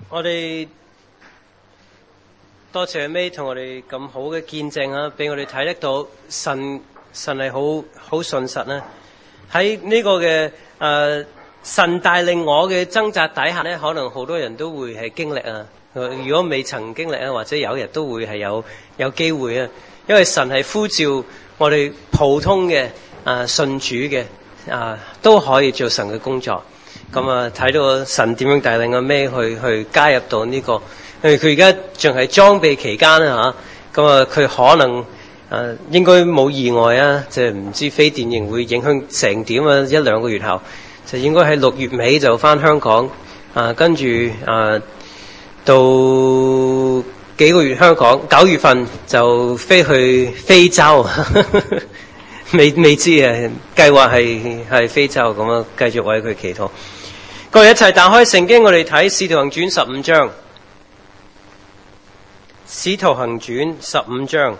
我哋多謝阿 May 同我哋咁好嘅見證啊，俾我哋睇得到神係好信實啦。喺呢個嘅神帶領我嘅掙扎底下呢，可能好多人都會係經歷啊。如果未曾經歷啊，或者有日都會係有機會啊。因為神係呼召我哋普通嘅信主嘅都可以做神嘅工作。咁啊，睇到神點樣帶領阿 May去加入到呢個，因為佢而家仲係裝備期間啊嚇。咁啊，佢可能應該冇意外啊，即係唔知非典型會影響成點啊，一兩個月後就應該喺6月尾就返香港跟住到幾個月香港，9月份就飛去非洲，未知啊，計劃係非洲咁啊，繼續為佢祈禱。各位一齊打開聖經，我哋睇《使徒行傳》15章，《使徒行傳》15章，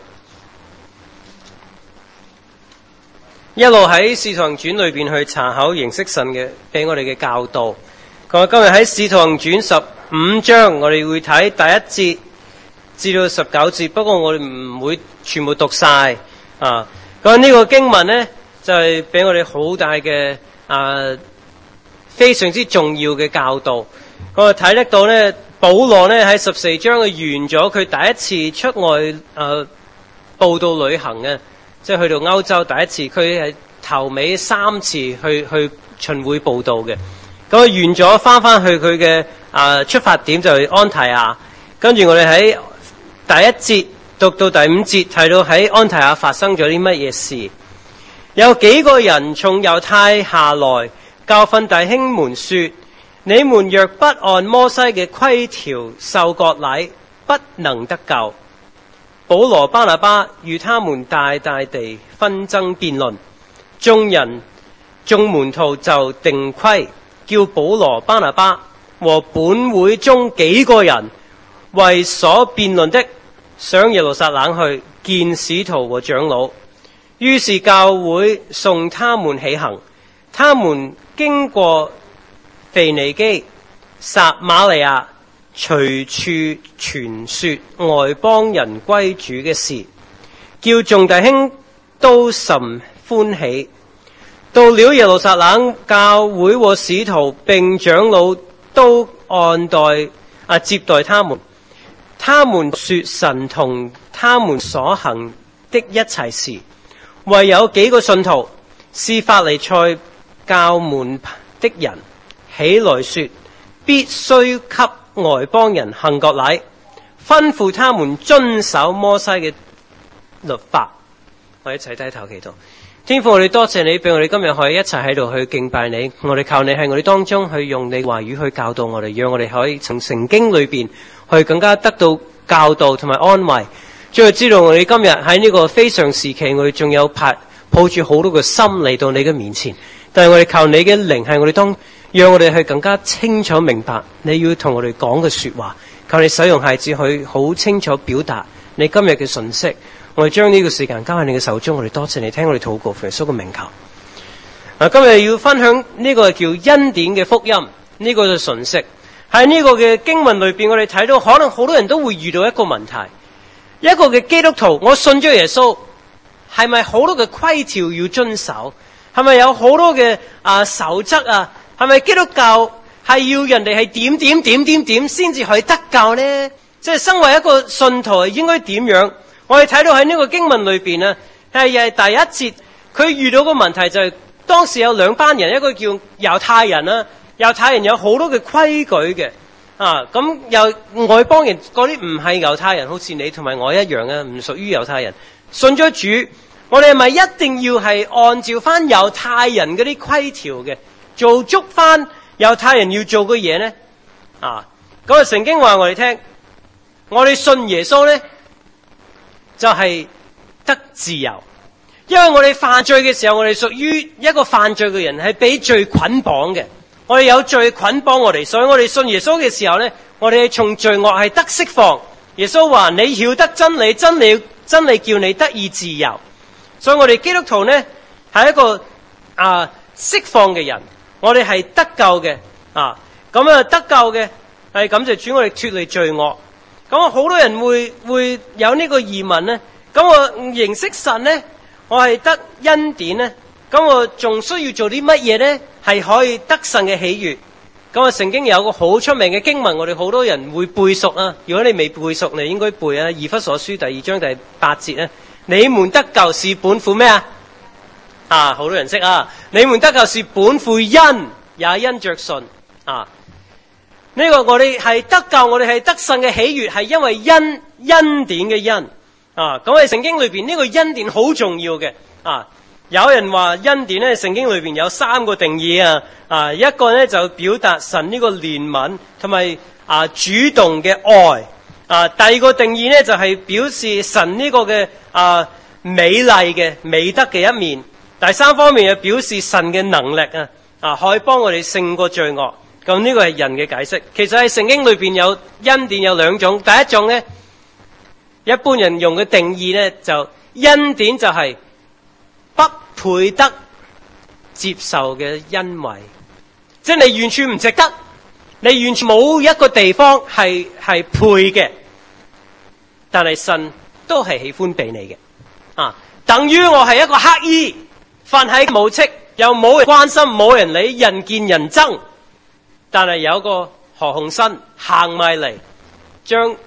一路喺《使徒行傳》裏邊去查考認識神嘅，俾我哋嘅教導。咁今日喺《使徒行傳》15章，我哋會睇第1節至到19節，不過我哋唔會全部讀晒啊。咁呢個經文呢，就係俾我哋好大嘅非常之重要嘅教導。我哋睇得到呢，保羅呢喺14章佢完咗佢第一次出外佈道旅行嘅，即係去到歐洲第一次，佢係頭尾3次去巡迴佈道嘅。咁佢完咗翻去佢嘅出發點就係安提亞，跟住我哋喺第1節讀到第5節，睇到喺安提亞發生咗啲乜嘢事。有幾個人從猶太下來，教訓弟兄們說：你們若不按摩西嘅規條受割禮，不能得救。保羅巴拿巴與他們大地紛爭辯論，眾門徒就定規，叫保羅巴拿巴和本會中幾個人為所辯論的上耶路撒冷去見使徒和長老。於是教會送他們起行，他們經過腓尼基、撒瑪利亞，隨處傳說外邦人歸主嘅事，叫眾弟兄都甚歡喜。到了耶路撒冷，教會和使徒並長老都按待接待他們。他們說神同他們所行的一切事。唯有幾個信徒是法利賽教門的人起來說，必須給外邦人行割禮，吩咐他們遵守摩西嘅律法。我一齊低頭祈禱。天父，我哋多謝你俾我哋今日可以一齊喺度去敬拜你。我哋靠你喺我哋當中去用你話語去教導我哋，讓我哋可以從聖經裏邊去更加得到教導同埋安慰。最後知道我哋今日喺呢個非常時期，我哋仲有抱住好多個心嚟到你嘅面前，但係我哋靠你嘅靈喺我哋當，讓我哋去更加清楚明白你要同我哋講嘅說話。靠你使用孩子去好清楚表達你今日嘅信息。我哋將呢個時間交喺你嘅手中，我哋多謝你聽我哋禱告，奉耶穌嘅名求。今日要分享呢個叫恩典嘅福音，呢個就信息喺呢個嘅經文裏邊，我哋睇到可能好多人都會遇到一個問題。一個嘅基督徒，我信咗耶穌，係咪好多嘅規條要遵守？係咪有好多嘅守則啊？係咪基督教係要人哋係點先至可以得救呢？即係身為一個信徒應該點樣？我哋睇到喺呢個經文裏邊呢，係第1節，佢遇到個問題就係當時有2班人，一個叫猶太人啦，猶太人有好多嘅規矩嘅。咁有外邦人嗰啲唔係猶太人，好似你同埋我一樣啊，唔屬於猶太人，信咗主，我哋係咪一定要係按照翻猶太人嗰啲規條嘅，做足翻猶太人要做嘅嘢呢？咁啊，聖經話我哋聽，我哋信耶穌呢，就係得自由，因為我哋犯罪嘅時候，我哋屬於一個犯罪嘅人，係俾罪捆綁嘅。我哋有罪捆綁我哋，所以我哋信耶穌嘅時候呢，我哋從罪惡係得釋放。耶穌話：你曉得真理，真理叫你得以自由。所以我哋基督徒呢，係一個釋放嘅人，我哋係得救嘅。得救嘅係感謝主，我哋脫離罪惡。咁我好多人會有呢個疑問呢，咁我認識神呢，我係得恩典呢，咁我仲需要做啲乜嘢呢？係可以得神嘅喜悅。咁啊，聖經有個好出名嘅經文，我哋好多人會背熟啊。如果你未背熟，你應該背啊。以弗所書第2章第8節呢，你們得救是本乎咩啊？好多人識啊！你們得救是本乎恩，也因着信啊。呢個我哋係得救，我哋係得神嘅喜悅，係因為恩典嘅恩啊。咁喺聖經裏邊呢個恩典好重要嘅啊。有人話恩典咧，聖經裏邊有3個定義啊。一個咧就表達神呢個憐憫同埋主動嘅愛。第二個定義咧就係表示神呢個嘅美麗嘅美德嘅一面。第三方面係表示神嘅能力可以幫我哋勝過罪惡。咁呢個係人嘅解釋。其實喺聖經裏邊有恩典有2種。第一種咧，一般人用嘅定義咧就恩典就係不配得接受嘅恩惠，即係你完全唔值得，你完全冇一個地方係配嘅，但係神都係喜歡俾你嘅。等於我係一個乞衣，瞓喺冇戚，又冇人關心，冇人理，人見人憎。但係有個何鴻燊行埋嚟，將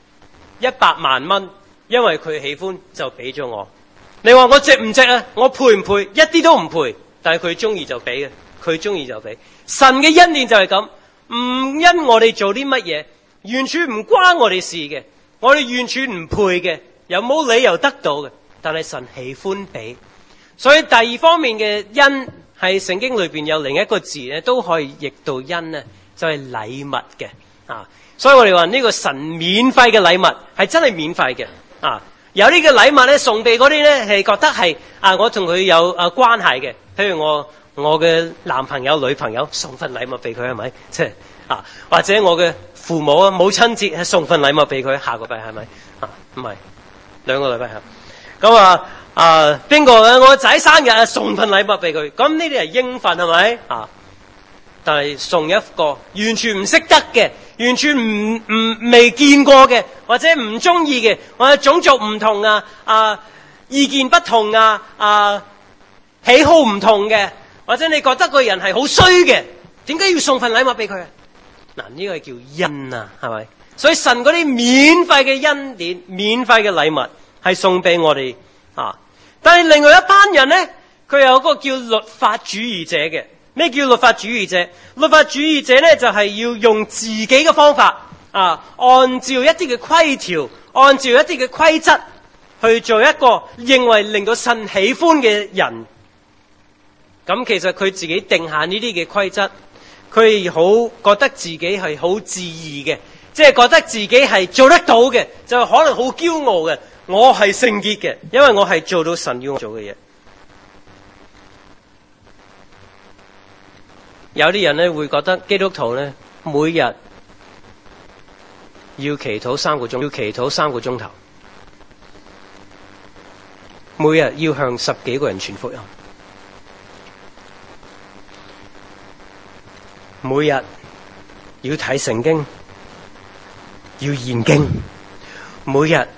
100萬蚊，因為佢喜歡就俾咗我。你話我值唔值啊？我配唔配？一啲都唔配。但係佢中意就俾嘅，佢中意就俾。神嘅恩典就係咁，唔因我哋做啲乜嘢，完全唔關我哋事嘅，我哋完全唔配嘅，又冇理由得到嘅。但係神喜歡俾，所以第二方面嘅恩。係聖經裏邊有另一個字咧，都可以譯到恩呢，就係禮物嘅所以我哋話呢個神免費嘅禮物係真係免費嘅有呢個禮物咧送俾嗰啲咧係覺得係我同佢有關係嘅，譬如我嘅男朋友女朋友送份禮物俾佢係咪？即係或者我嘅父母母親節係送份禮物俾佢，下個禮拜係咪？唔係2個禮拜咁邊個我仔生日送份禮物俾佢，咁呢啲係應份係咪？但係送一個完全唔識得嘅，完全未見過嘅，或者唔中意嘅，或者種族唔同意見不同喜好唔同嘅，或者你覺得個人係好衰嘅，點解要送份禮物俾佢？呢個係叫恩係咪？所以神嗰啲免費嘅恩典、免費嘅禮物係送俾我哋但係另外一班人呢，佢有個叫律法主義者嘅。咩叫律法主義者？律法主義者呢，就係要用自己嘅方法按照一啲嘅規條，按照一啲嘅規則去做一個認為令到神喜歡嘅人。咁其實佢自己定下呢啲嘅規則，佢好覺得自己係好自義嘅，即係覺得自己係做得到嘅，就可能好驕傲嘅。我係聖潔嘅，因為我係做到神要我做嘅嘢。有啲人咧會覺得基督徒咧每日要祈禱3個鐘，要祈禱3個鐘頭，每日要向10幾個人傳福音，每日要睇聖經，要研經，每日。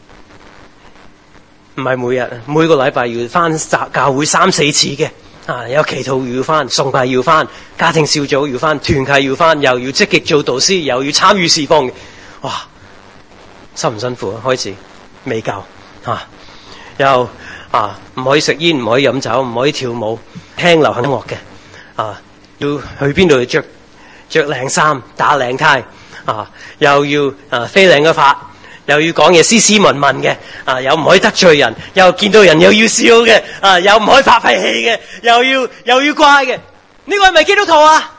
唔係每日，每個禮拜要返教會3、4次嘅有祈禱要返，崇拜要返，家庭小組要返，團契要返，又要積極做導師，又要參與事奉嘅。哇，辛唔辛苦啊？開始未夠又唔可以食煙，唔可以飲酒，唔可以跳舞，聽流行音樂嘅要去邊度着靚衫，打靚呔又要飛靚嘅髮。又要講嘢斯斯文文嘅，又唔可以得罪人，又見到人又要笑嘅，又唔可以發脾氣嘅，又要乖嘅，呢個係咪基督徒啊？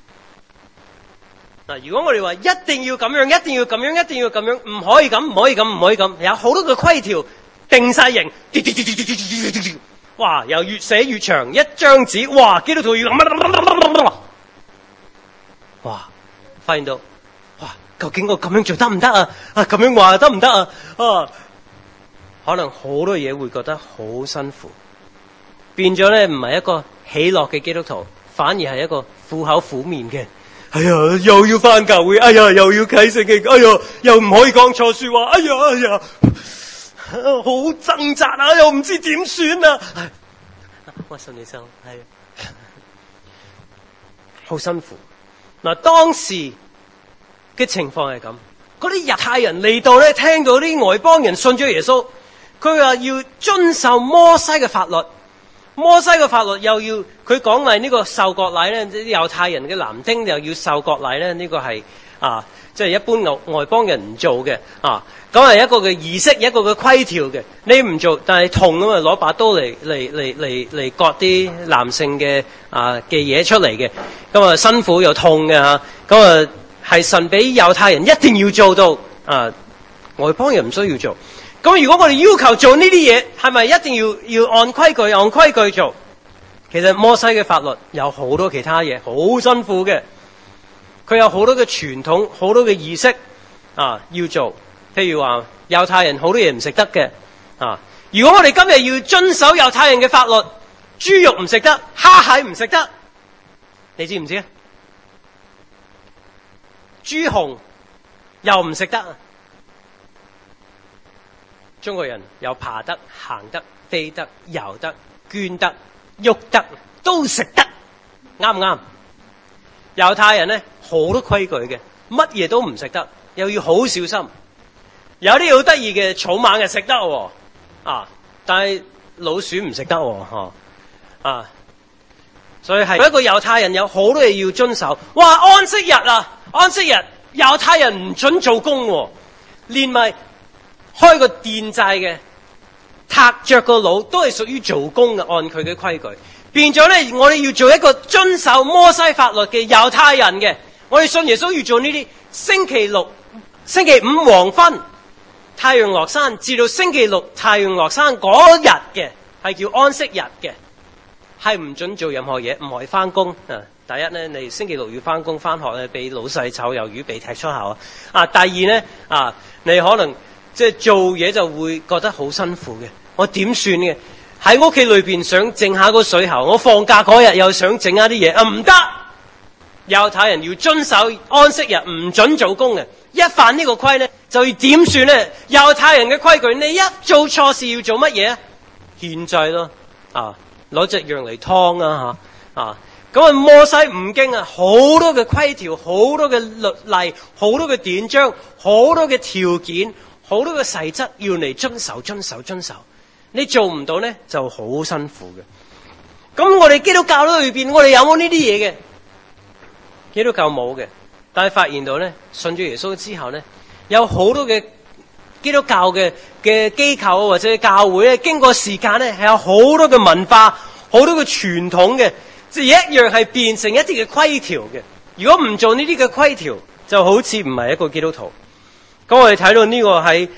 如果我哋話一定要咁樣，一定要咁樣，一定要咁樣，唔可以咁，唔可以咁，唔可以咁，有好多個規條定晒型，哇，又越寫越長，一張紙，哇，基督徒要哇，發現到。究竟我咁樣做得唔得啊？咁樣話得唔得啊？可能好多嘢會覺得好辛苦，變咗咧唔係一個喜樂嘅基督徒，反而係一個苦口苦面嘅。 哎呀，又要返教會，哎呀，又要啟聖經，哎呀，又唔可以講錯說話，哎呀，好掙扎啊，又唔知點算啊！我信你收，係好辛苦。嗱，當時嘅情況係咁，嗰啲猶太人嚟到咧，聽到啲外邦人信咗耶穌，佢話要遵守摩西嘅法律。摩西嘅法律又要佢講嚟呢個受割禮咧，啲猶太人嘅男丁又要受割禮咧，呢個係即係一般外邦人唔做嘅咁係一個嘅儀式，一個嘅規條嘅。你唔做，但係痛咁啊，攞把刀嚟割啲男性嘅嘢出嚟嘅，咁啊辛苦又痛嘅嚇，咁啊係神俾猶太人一定要做到外邦人唔需要做。咁如果我哋要求做呢啲嘢，係咪一定要按規矩做？其實摩西嘅法律有好多其他嘢，好辛苦嘅。佢有好多嘅傳統，好多嘅儀式要做。譬如話猶太人好多嘢唔食得嘅如果我哋今日要遵守猶太人嘅法律，豬肉唔食得，蝦蟹唔食得，你知唔知啊？豬紅又唔食得。中國人有爬得、行得、飛得、游得、捐得、喐得，都食得，啱唔啱？猶太人呢，好多規矩嘅，乜嘢都唔食得，又要好小心。有啲好得意嘅草蜢係食得但係老鼠唔食得所以係一個猶太人有好多嘢要遵守。哇！安息日猶太人唔准做工連埋開個電掣嘅，撻着個腦都係屬於做工嘅，按佢嘅規矩。變咗咧，我哋要做一個遵守摩西法律嘅猶太人嘅。我哋信耶穌要做呢啲。星期六、星期五黃昏太陽落山，至到星期六太陽落山嗰日嘅，係叫安息日嘅，係唔准做任何嘢，唔可以翻工。第一咧，你星期六要翻工翻學咧，俾老細炒魷魚，被踢出校第二咧你可能即係做嘢就會覺得好辛苦嘅，我點算嘅？喺屋企裏邊想整下個水喉，我放假嗰日又想整下啲嘢，唔得！猶太人要遵守安息日，唔准做工嘅。一犯呢個規呢，就要點算呢？猶太人嘅規矩，你一做錯事要做乜嘢？獻祭咯，攞隻羊嚟劏咁摩西五經好多嘅規條，好多嘅律例，好多嘅典章，好多嘅條件。好多嘅細則要嚟遵守，你做唔到呢就好辛苦嘅。咁我哋基督教裏邊，我哋有冇呢啲嘢嘅？基督教冇嘅，但係發現到呢，信咗耶穌之後呢，有好多嘅基督教嘅機構或者教會咧，經過時間呢，係有好多嘅文化，好多嘅傳統嘅，即係一樣係變成一啲嘅規條嘅。如果唔做呢啲嘅規條，就好似唔係一個基督徒。咁我哋睇到呢個喺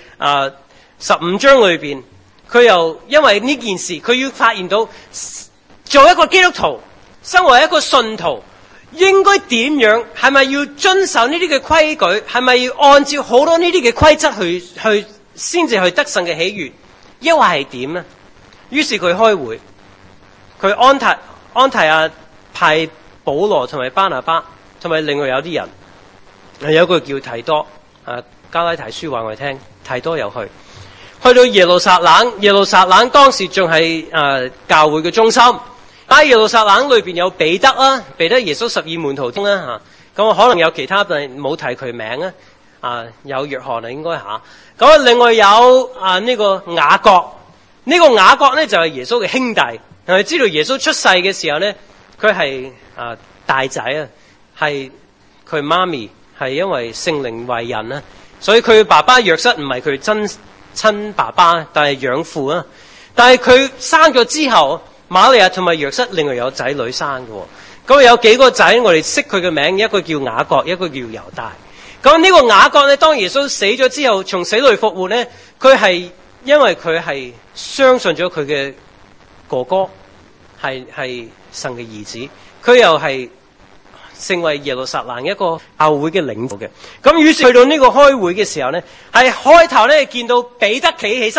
15章裏邊，佢又因為呢件事，佢要發現到做一個基督徒，身為一個信徒，應該點樣？係咪要遵守呢啲嘅規矩？係咪要按照好多呢啲嘅規則去先至去得勝嘅喜悅？抑或係點呢？於是佢開會，佢安提亞派保羅同埋巴拿巴，同埋另外有啲人，有一個叫提多加拉提書話我哋聽，提多又去到耶路撒冷。耶路撒冷當時仲係教會嘅中心。喺耶路撒冷裏邊有彼得啦，彼得耶穌12門徒中啦咁可能有其他但係冇提佢名有約翰應該咁另外有呢個雅各，呢個雅各咧就係耶穌嘅兄弟。係知道耶穌出世嘅時候咧，佢係大仔係佢媽咪係因為聖靈為人所以佢爸爸約瑟唔係佢真親爸爸，但係養父但係佢生咗之後，瑪利亞同埋約瑟另外有仔女生嘅。咁有幾個仔，我哋識佢嘅名，一個叫雅各，一個叫猶大。咁呢個雅各呢，當耶穌死咗之後，從死裏復活呢，佢係因為佢係相信咗佢嘅哥哥係神嘅兒子，佢又係成為耶路撒冷一個教會嘅領導嘅。咁於是去到呢個開會嘅時候呢，係開頭呢見到彼得企起身，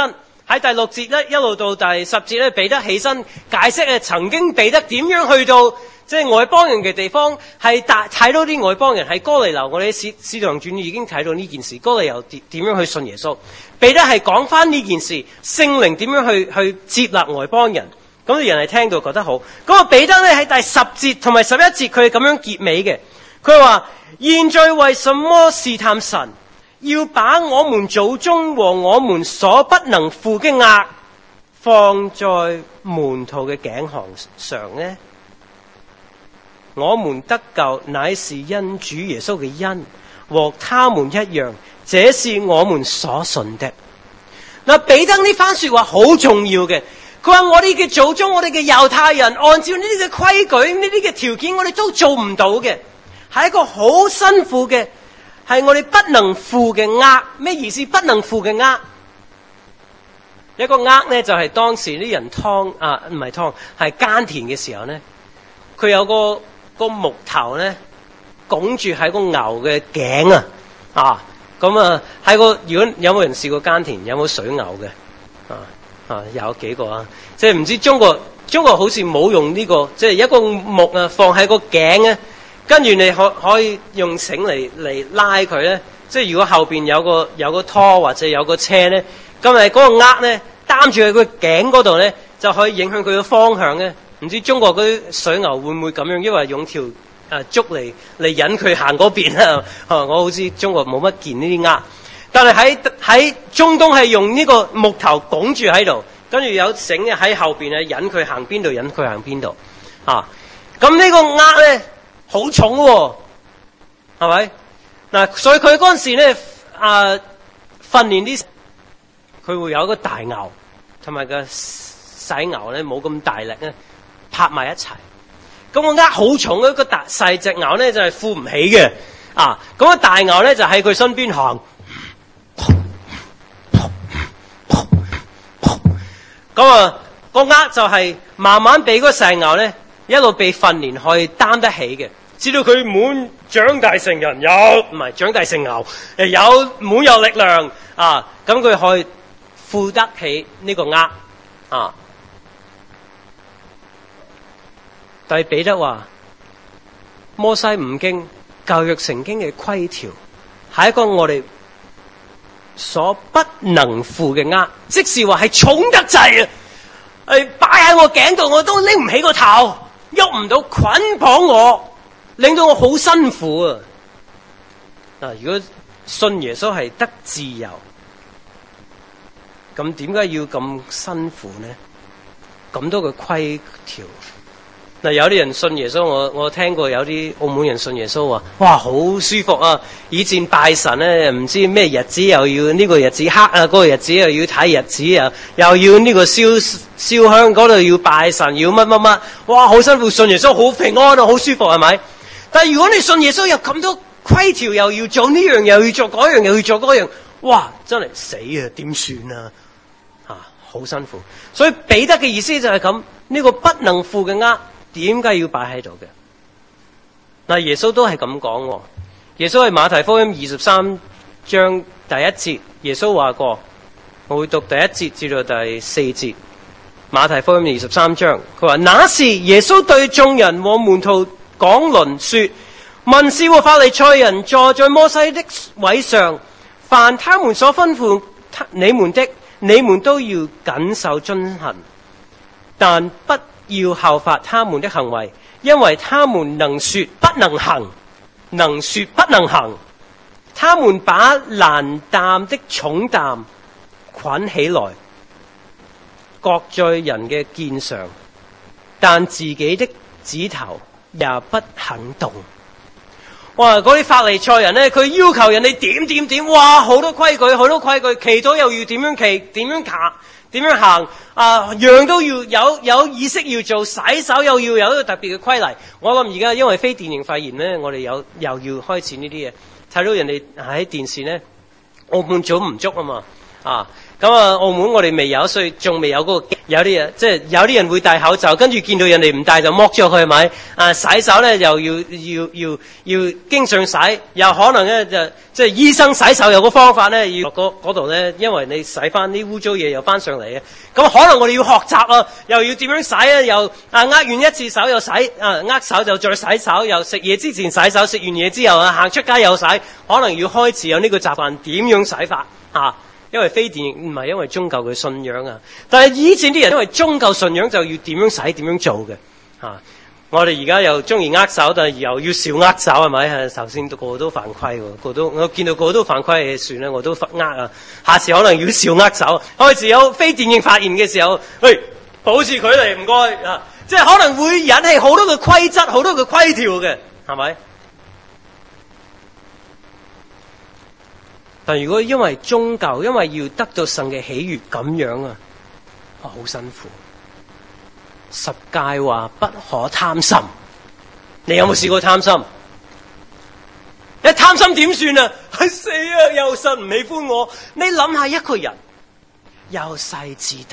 喺第6節咧，一路到第10節咧，彼得起身解釋咧，曾經彼得點樣去到即係外邦人嘅地方，係睇到啲外邦人喺哥尼流。我哋使徒行傳已經睇到呢件事，哥尼流點樣去信耶穌。彼得係講翻呢件事，聖靈點樣去接納外邦人。咁啲人係聽到覺得好。咁啊，彼得咧喺第10節同埋11節，佢係咁樣結尾嘅。佢話：現在為什麼試探神？要把我們祖宗和我們所不能負嘅軛放在門徒嘅頸項上呢？我們得救乃是因主耶穌嘅恩，和他們一樣，這是我們所信的。嗱，彼得呢番說話好重要嘅。佢話我哋嘅祖宗，我哋嘅猶太人，按照呢啲嘅規矩，呢啲嘅條件，我哋都做唔到嘅，係一個好辛苦嘅。係我哋不能負嘅軛。咩意思？不能負嘅軛，一個軛咧就係當時啲人唔係劏，係耕田嘅時候咧，佢有個木頭咧拱住喺個牛嘅頸啊，咁啊喺個，如果有冇人試過耕田，有冇水牛嘅有幾個啊？即係唔知中國好似冇用呢個，即係一個木放喺個頸咧。跟住你可以用繩嚟拉佢咧，即係如果後邊有個拖或者有個車咧，咁咪嗰個軛咧擔住喺佢頸嗰度咧，就可以影響佢嘅方向咧。唔知中國嗰啲水牛會唔會咁樣？因為用條竹嚟引佢行嗰邊啊！我好似中國冇乜見呢啲軛，但係喺中東係用呢個木頭拱住喺度，跟住有繩喺後邊啊，引佢行邊度，引佢行邊度啊！咁呢個軛咧好重喎，係咪？嗱，所以佢嗰陣時咧，訓練啲，佢會有一個大牛，同埋個細牛咧冇咁大力咧，拍埋一齊。咁個軛好重嘅，個細隻牛咧就係負唔起嘅。咁個大牛咧就喺佢身邊行。咁個軛就係慢慢俾個細牛咧一路被訓練可以擔得起嘅。知道佢滿長大成人，長大成牛，滿有力量咁佢可以負得起呢個軛但係彼得話摩西五經舊約聖經嘅規條係一個我哋所不能負嘅軛，即是話係重得滯擺喺我頸度我都拎唔起個頭，喐唔到，捆綁我，令到我好辛苦如果信耶穌係得自由，咁點解要咁辛苦呢？咁多嘅規條有啲人信耶穌，我聽過有啲澳門人信耶穌話，哇，好舒服啊！以前拜神咧，唔知咩日子又要呢個日子黑嗰個日子又要睇日子又要呢個燒香嗰度要拜神，要乜乜乜，哇，好辛苦！信耶穌好平安好舒服，係咪？但係如果你信耶穌有咁多規條，又要做呢樣，又要做嗰樣，又要做嗰樣，哇，真係死點算啊？好辛苦。所以彼得嘅意思就係咁，呢個不能負嘅軛點解要擺喺度嘅？耶穌都係咁講。耶穌係馬太福音23章第1節，耶穌話過，我會讀第1節至到第4節。馬太福音23章，佢話：那時耶穌對眾人和門徒講論說，文士和法利賽人坐在摩西的位上，凡他們所吩咐你們的，你們都要謹守遵行，但不要效法他們的行為，因為他們能說不能行，能說不能行。他們把難擔的重擔捆起來，擱在人嘅肩上，但自己的指頭也不肯動。哇！嗰啲法利賽人呢，佢要求人哋點，哇！好多規矩，祈禱又要點樣祈，點樣行樣都要有意識要做，洗手又要有一個特別嘅規例。我諗而家因為非典型肺炎呢，我哋又要開始呢啲嘢，睇到人哋喺電視呢，澳門早唔足啊嘛，咁澳門我哋未有，所以仲未有嗰個有啲人即係有啲人會戴口罩，跟住見到人哋唔戴就剝咗佢，係咪？洗手咧又要經常洗，又可能咧就即係醫生洗手有個方法咧，要落嗰度咧，因為你洗翻啲污糟嘢又翻上嚟嘅。咁可能我哋要學習啊，又要點樣洗啊？又握完一次手又洗，握手就再洗手，又食嘢之前洗手，食完嘢之後行出街又洗，可能要開始有呢個習慣，點樣洗法啊？因為非電影唔係因為宗教嘅信仰啊，但係以前啲人因為宗教信仰就要點樣洗點樣做嘅我哋而家又中意握手，但係又要少握手係咪？頭先個個都犯規喎，我見到個個都犯規，算啦，我都握啊。下次可能要少握手。開始有非電影發言嘅時候，喂，保持距離唔該啊，即係可能會引起好多嘅規則、好多嘅規條嘅，係咪？但如果因為宗教，因為要得到神嘅喜悅咁樣好辛苦。十誡話不可貪心，你有冇試過貪心？一貪心點算啊？死啊！又神唔喜歡我。你諗下一個人由細至大，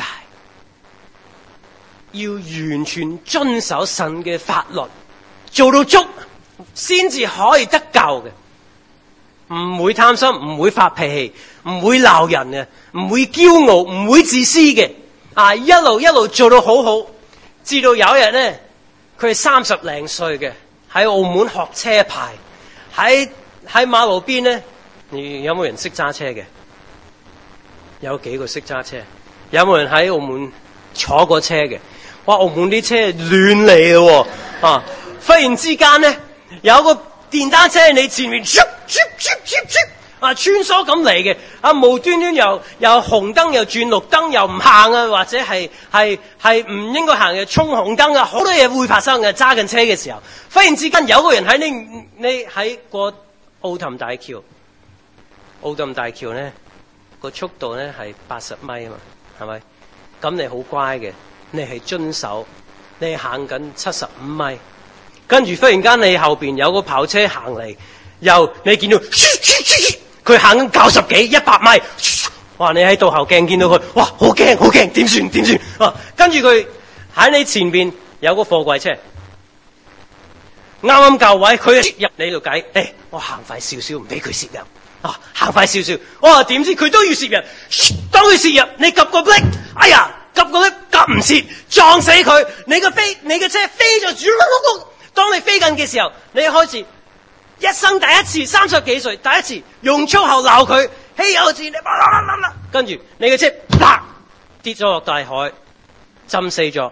要完全遵守神嘅法律，做到足，先至可以得救嘅。唔會貪心，唔會發脾氣，唔會鬧人嘅，唔會驕傲，唔會自私嘅。一路做到好好，至到有一日咧，佢係30零歲嘅，喺澳門學車牌，喺馬路邊咧，你有冇人識揸車嘅？有幾個識揸車？有冇人喺澳門坐過車嘅？哇！澳門啲車亂嚟嘅喎，忽然之間咧，有個電單車喺你前面，穿梭咁嚟嘅，無端端又紅燈又轉綠燈又唔行啊，或者係唔應該行嘅衝紅燈啊，好多嘢會發生嘅。揸緊車嘅時候，忽然之間有個人喺你喺過澳氹大橋，澳氹大橋咧個速度咧係80米啊嘛，係咪？咁你好乖嘅，你係遵守，你係行緊75米。跟住忽然間你後邊有個跑車行嚟，又你見到佢行緊90幾100米，哇！你喺倒後鏡見到佢，哇！好驚，點算？跟住佢喺你前邊有個貨櫃車，啱啱夠位，佢入你度計，我行快少少，唔俾佢攝入，行快少少，哇！點知佢都要攝入，當佢攝入，你及個 brake， 哎呀，及個 brake 及唔切，撞死佢，你嘅車飛咗。當你飛緊嘅時候，你開始一生第一次30幾歲第一次用粗口鬧佢，豈有此理！跟住你嘅車啪跌咗落大海，浸死咗。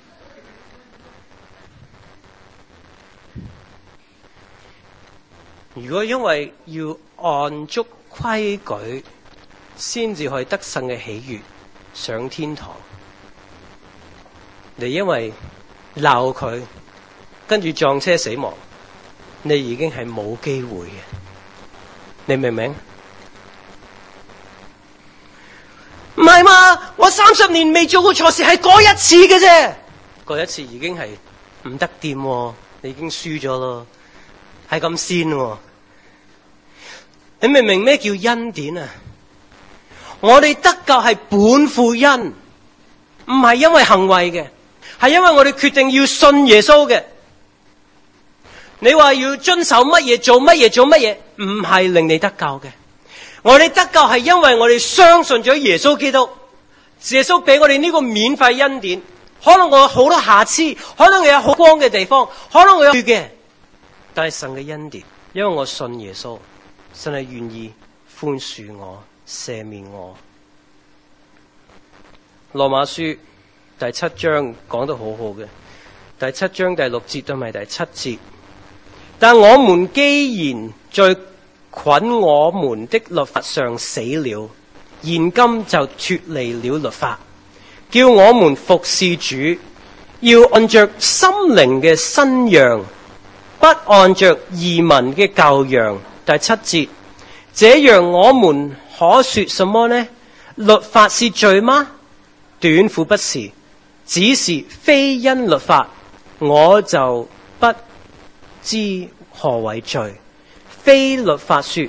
如果因為要按足規矩先至可以得神嘅喜悅上天堂，你因為鬧佢跟住撞車死亡，你已經係冇機會嘅，你明唔明？唔係嘛，我30年未做過錯事，係嗰一次嘅啫，嗰一次已經係唔得掂，你已經輸咗咯，係咁先喎。你明唔明咩叫恩典啊？我哋得救係本乎恩，唔係因為行為嘅，係因為我哋決定要信耶穌嘅。你話要遵守乜嘢，做乜嘢，唔係令你得救嘅。我哋得救係因為我哋相信咗耶穌基督，耶穌俾我哋呢個免費恩典。可能我有好多瑕疵，可能我有好光嘅地方，可能我有嘅，但係神嘅恩典，因為我信耶穌，神係願意寬恕我、赦免我。羅馬書第7章講得好好嘅，第7章第6節同埋第7節。但我們既然在捆我們的律法上死了，現今就脫離了律法，叫我們服侍主，要按着心靈嘅新樣，不按着儀文嘅舊樣。第7節，這樣我們可說什麼呢？律法是罪嗎？斷乎不是，只是非因律法，我就不知何為罪。非律法說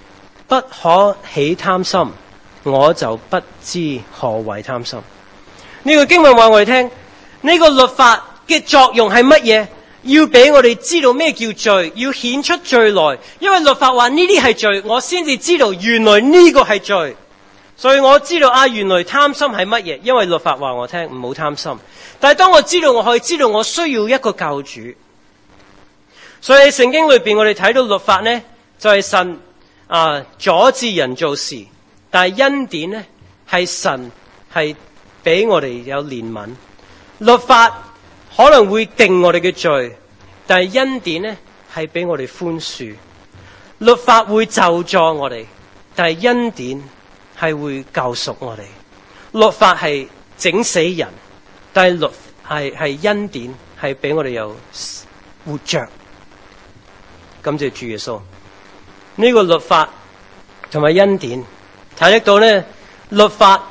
不可起貪心，我就不知何為貪心。 呢個經文話我哋聽，呢個律法嘅作用係乜嘢？要俾我哋知道咩叫罪，要顯出罪來。因為律法話呢啲係罪，我先至知道原來呢個係罪。所以我知道原來貪心係乜嘢？因為律法話我聽唔好貪心。但係當我知道，我可以知道我需要一個救主。所以喺聖經裏邊，我哋睇到律法呢，就係神阻止人做事，但係恩典呢，係神係俾我哋有憐憫。律法可能會定我哋嘅罪，但係恩典呢，係俾我哋寬恕。律法會咒詛我哋，但係恩典係會救贖我哋。律法係整死人，但係係恩典係俾我哋有活着。感謝主耶穌。呢個律法同埋恩典睇得到呢，律法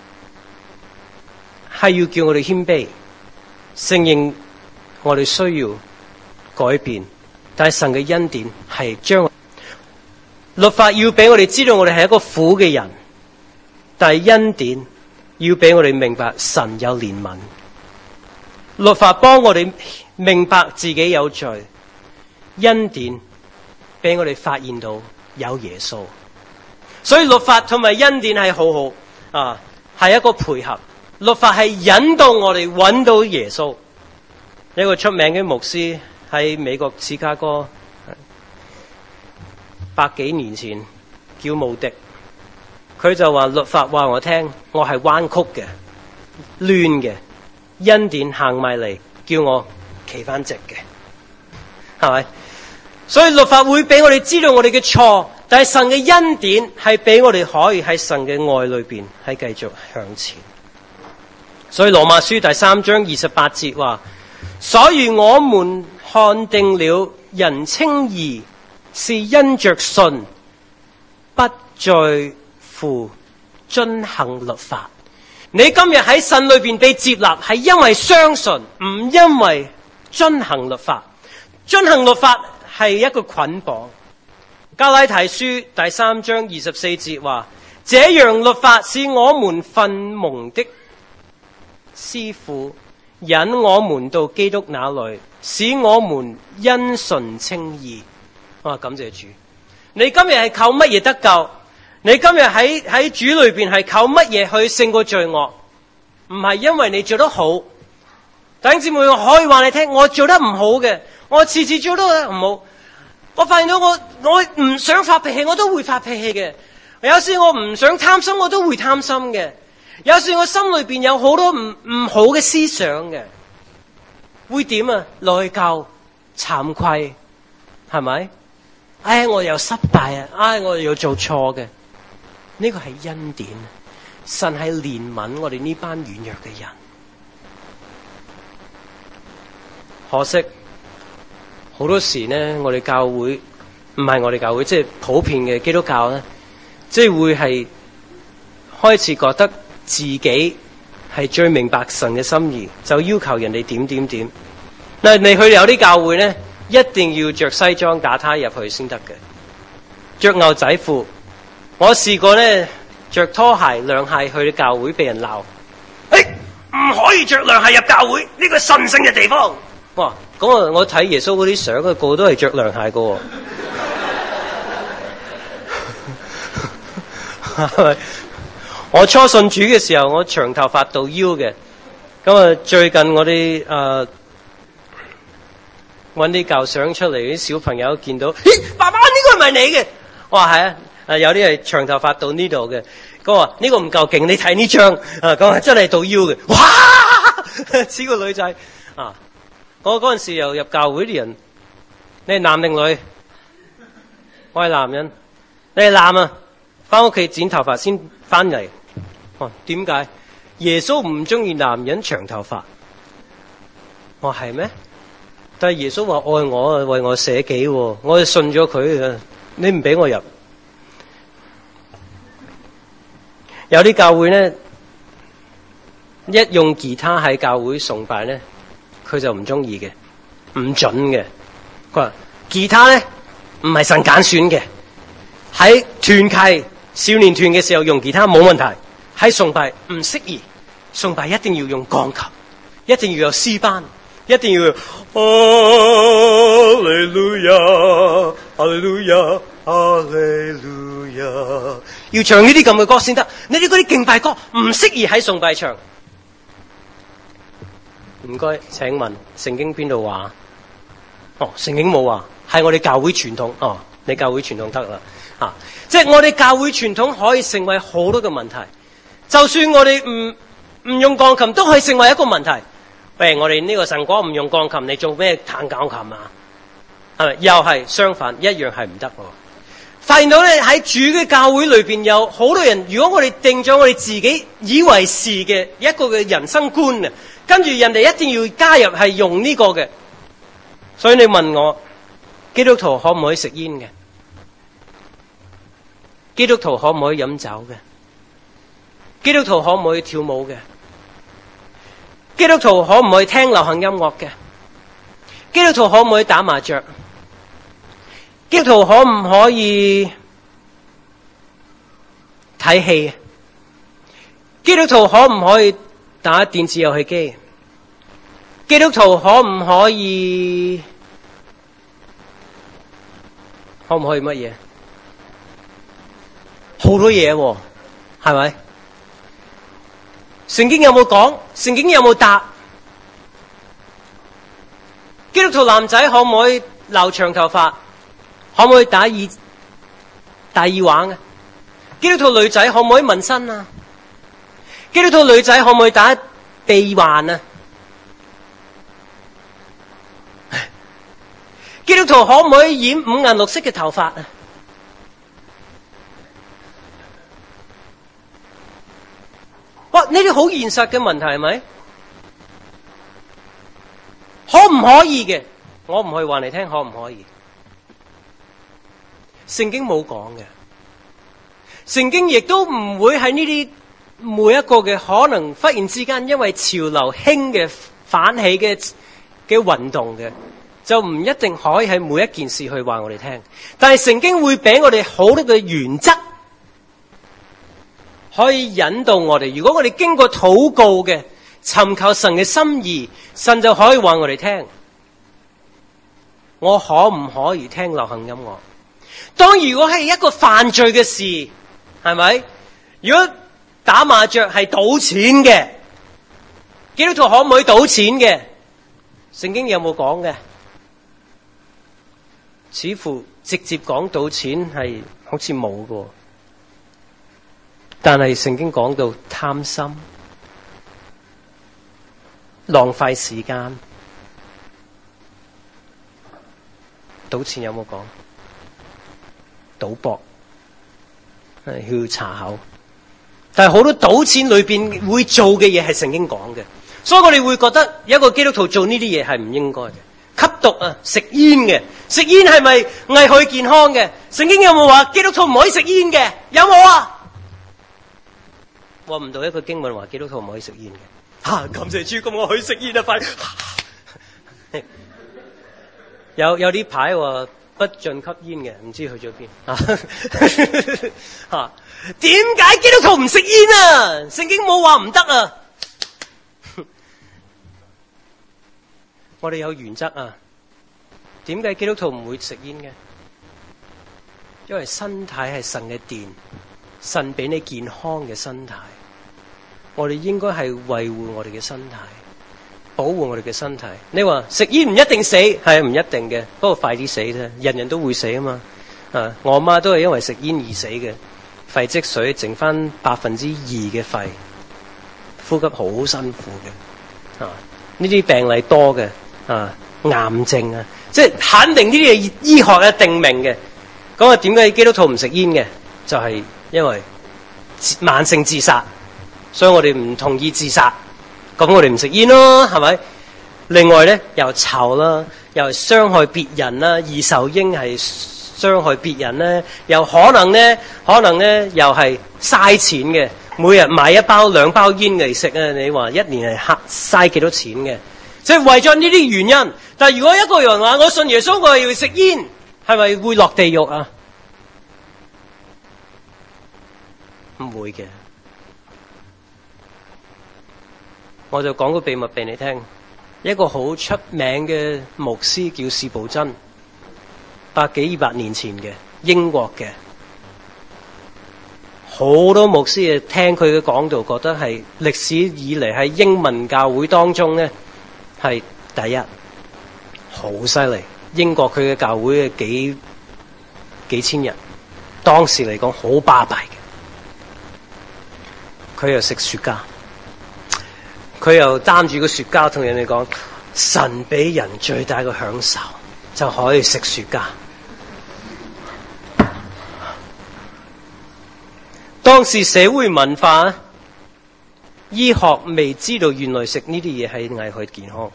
係要叫我哋謙卑，承認我哋需要改變，但係神嘅恩典係將律法要俾我哋知道我哋係一個苦嘅人，但係恩典要俾我哋明白神有憐憫。律法幫我哋明白自己有罪，恩典俾我哋發現到有耶穌。所以律法同埋恩典係好好係一個配合。律法係引導我哋揾到耶穌。一個出名嘅牧師喺美國芝加哥100幾年前叫慕迪，佢就話律法話我聽我係彎曲嘅、亂嘅，恩典行埋嚟叫我企翻直嘅，係咪？所以律法會俾我哋知道我哋嘅錯，但係神嘅恩典係俾我哋可以喺神嘅愛裏邊係繼續向前。所以羅馬書第3章28節話，所以我們看定了人稱義是因着信，不在乎遵行律法。你今日喺神裏邊被接納，係因為相信，唔因為遵行律法。遵行律法係一個捆綁。加拉太書第3章24節話，這樣律法是我們分蒙的師傅，引我們到基督那裏，使我們因信稱義。感謝主。你今日係靠乜嘢得救？你今日喺主裏邊係靠乜嘢去勝過罪惡？唔係因為你做得好。弟兄姊妹，我可以話你聽，我做得唔好嘅，我次次做得唔好。我發現到我唔想發脾氣，我都會發脾氣嘅。有時我唔想貪心，我都會貪心嘅。有時我心裏邊有好多唔好嘅思想嘅，會點啊？內疚、慚愧，係咪？我又失敗啊！我又做錯嘅。呢個係恩典，神係憐憫我哋呢班軟弱嘅人。可惜好多時呢，我哋教會唔係我哋教會，即係普遍嘅基督教呢，即係會係開始覺得自己係最明白神嘅心意，就要求人哋點點點。嗱，你去有啲教會呢，一定要着西裝打呔入去先得嘅，着牛仔褲。我試過呢，着拖鞋涼鞋去教會被人鬧，唔可以着涼鞋入教會，呢個神聖嘅地方。哇！咁我睇耶穌嗰啲相，個個都係着涼鞋噶。我初信主嘅時候，我長頭髮到腰嘅。咁最近我哋搵啲舊相出嚟，啲小朋友見到，爸爸呢個係咪你嘅？我話係啊，有啲係長頭髮到呢度嘅。佢話呢個唔夠勁，你睇呢張咁真係到腰嘅。哇！似個女仔啊！我嗰陣時又入教會啲人，你係男定女？我係男人。你係男啊？翻屋企剪頭髮先翻嚟。點解？耶穌唔中意男人長頭髮。我係咩？但係耶穌話愛我，為我捨己，我就信咗佢啊！你唔俾我入。有啲教會呢，一用吉他喺教會崇拜呢，佢就唔中意嘅，唔准嘅。佢話吉他咧唔係神揀選嘅，喺團契少年團嘅時候用吉他冇問題，喺崇拜唔適宜。 崇拜一定要用鋼琴，一定要有詩班，一定要哈利路亞，哈利路亞，哈利路亞，要唱呢啲咁嘅歌先得。你哋嗰啲敬拜歌唔適宜喺崇拜場。唔該，請問聖經邊度話？聖經冇話，係我哋教會傳統。你教會傳統得啦，即係我哋教會傳統可以成為好多嘅問題。就算我哋唔用鋼琴，都可以成為一個問題。譬如我哋呢個神國唔用鋼琴，你做咩彈鋼琴啊？係咪？又係相反，一樣係唔得。發現到咧，喺主嘅教會裏邊有好多人，如果我哋定咗我哋自己以為是嘅一個嘅人生觀啊，跟住人哋一定要加入係用呢個嘅。所以你問我，基督徒可唔可以食煙嘅？基督徒可唔可以飲酒嘅？基督徒可唔可以跳舞嘅？基督徒可唔可以聽流行音樂嘅？基督徒可唔可以打麻雀？基督徒可唔可以睇戲？基督徒可唔可以打電子遊戲機？基督徒可唔可以乜嘢？好多嘢喎，係咪？聖經有冇講？聖經有冇答？基督徒男仔可唔可以留長頭髮？可唔可以戴耳環啊？基督徒女仔可唔可以紋身啊？基督徒女仔可唔可以戴鼻環啊？基督徒可唔可以染五顏六色嘅頭髮啊？哇！呢啲好現實嘅問題係咪？可唔可以嘅？我唔去話你聽，可唔可以？聖經冇講嘅，聖經亦都唔會喺呢啲每一個嘅可能忽然之間因為潮流興嘅反起嘅運動嘅，就唔一定可以喺每一件事去話我哋聽。但係聖經會俾我哋好多嘅原則，可以引導我哋。如果我哋經過禱告嘅，尋求神嘅心意，神就可以話我哋聽，我可唔可以聽流行音樂？當如果係一個犯罪嘅事，係咪？如果打麻雀係賭錢嘅，基督徒可唔可以賭錢嘅？聖經有冇講嘅？似乎直接講賭錢係好似冇嘅，但係聖經講到貪心、浪費時間，賭錢有冇講？賭博係要查口，但係好多賭錢裏邊會做嘅嘢係聖經講嘅，所以我哋會覺得有一個基督徒做呢啲嘢係唔應該嘅。吸毒啊，食煙嘅，食煙係咪危害健康嘅？聖經有冇話基督徒唔可以食煙嘅？有冇啊？搵唔到一個經文話基督徒唔可以食煙嘅。感謝主，咁我去食煙啊！快有啲牌話不准吸煙嘅，唔知去咗邊啊？點解基督徒唔食煙啊？聖經冇話唔得啊！我哋有原則啊！點解基督徒唔會食煙嘅？因為身體係神嘅殿，神俾你健康嘅身體，我哋應該係維護我哋嘅身體，保護我哋嘅身體。你話食煙唔一定死，係唔一定嘅，不過快啲死啫，人人都會死啊嘛。我阿媽都係因為食煙而死嘅，肺積水，剩翻2%嘅肺，呼吸好辛苦嘅。呢啲病例多嘅，癌症啊，即係肯定呢啲嘢醫學係定明嘅。咁啊，點解基督徒唔食煙嘅？就係因為慢性自殺，所以我哋唔同意自殺。咁我哋唔食煙咯，係咪？另外咧，又臭啦，又係傷害別人啦，二手煙係傷害別人咧，又可能咧，又係嘥錢嘅。每日買1包2包煙嚟食啊！你話一年係嘥幾多錢嘅？即係為咗呢啲原因。但係如果一個人話我信耶穌，我係要食煙，係咪會落地獄啊？唔會嘅。 我就講個秘密俾你聽。一個好出名嘅牧師叫司布真，100幾200年前嘅英國嘅，好多牧師啊聽佢嘅講道，覺得係歷史以嚟喺英文教會當中呢係第一，好犀利。英國佢嘅教會嘅幾千人，當時嚟講好巴閉嘅。佢又食雪茄，佢又擔住個雪茄同人哋講，神俾人最大嘅享受就可以食雪茄。當時社會文化、醫學未知道原來食呢啲嘢係危害健康。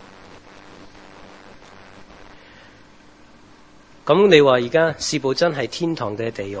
咁你話而家司布真係天堂定係地獄？